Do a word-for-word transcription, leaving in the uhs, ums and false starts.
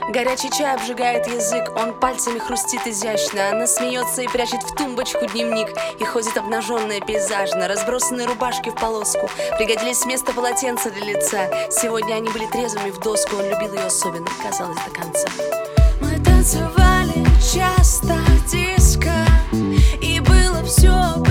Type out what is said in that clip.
Горячий чай обжигает язык, он пальцами хрустит изящно. Она смеется и прячет в тумбочку дневник, и ходит обнаженная пейзажно. Разбросанные рубашки в полоску, пригодились вместо полотенца для лица. Сегодня они были трезвыми в доску, он любил ее особенно, казалось, до конца. Мы танцевали часто диско, и было все